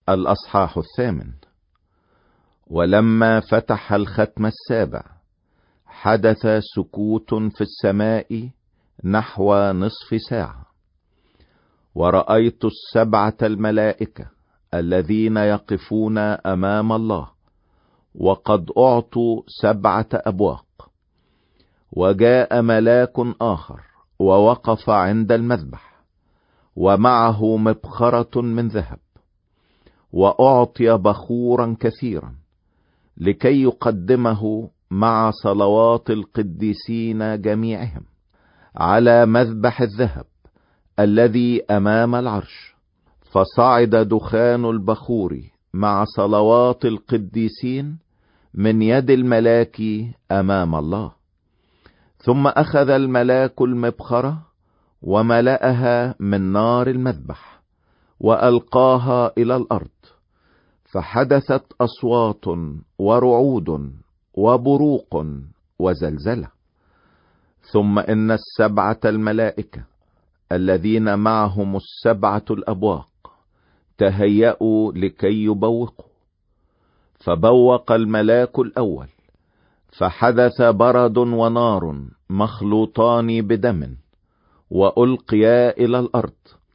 الأصحاح 8. ولما فتح الختم السابع حدث سكوت في السماء نحو نصف ساعة، ورأيت 7 الملائكة الذين يقفون أمام الله، وقد أعطوا 7 أبواق. وجاء ملاك آخر ووقف عند المذبح، ومعه مبخرة من ذهب، وأعطي بخورا كثيرا لكي يقدمه مع صلوات القديسين جميعهم على مذبح الذهب الذي أمام العرش. فصعد دخان البخور مع صلوات القديسين من يد الملاك أمام الله. ثم أخذ الملاك المبخرة وملأها من نار المذبح وألقاها إلى الأرض، فحدثت أصوات ورعود وبروق وزلزلة. ثم إن 7 الملائكة الذين معهم 7 الأبواق تهيأوا لكي يبوقوا. فبوق الملاك الأول، فحدث برد ونار مخلوطان بدم، وألقيا إلى الأرض،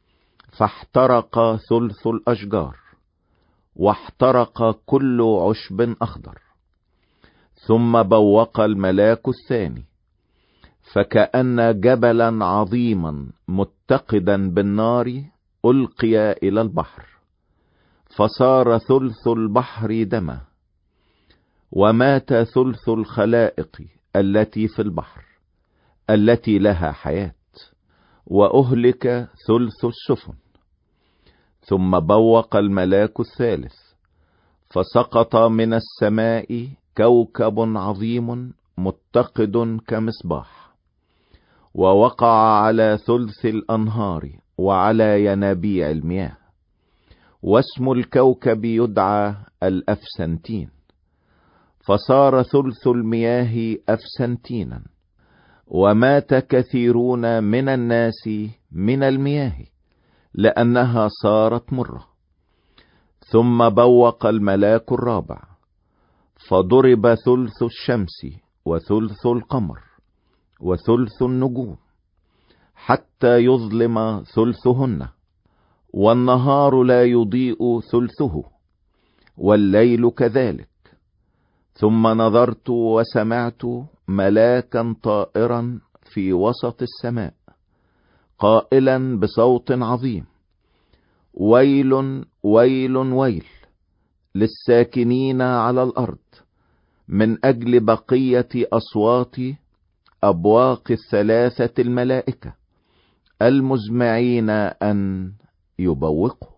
فاحترق ثلث الأشجار، واحترق كل عشب أخضر. ثم بوق الملاك الثاني، فكأن جبلا عظيما متقدا بالنار ألقي إلى البحر، فصار ثلث البحر دما، ومات ثلث الخلائق التي في البحر التي لها حياة، وأهلك ثلث السفن. ثم بوق الملاك الثالث، فسقط من السماء كوكب عظيم متقد كمصباح، ووقع على ثلث الأنهار وعلى ينابيع المياه. واسم الكوكب يدعى الأفسنتين، فصار ثلث المياه أفسنتينا، ومات كثيرون من الناس من المياه لأنها صارت مرة. ثم بوق الملاك الرابع، فضرب ثلث الشمس وثلث القمر وثلث النجوم، حتى يظلم ثلثهن، والنهار لا يضيء ثلثه، والليل كذلك. ثم نظرت وسمعت ملاكا طائرا في وسط السماء قائلا بصوت عظيم: ويل ويل ويل للساكنين على الأرض من أجل بقية أصوات أبواق 3 الملائكة المزمعين أن يبوقوا.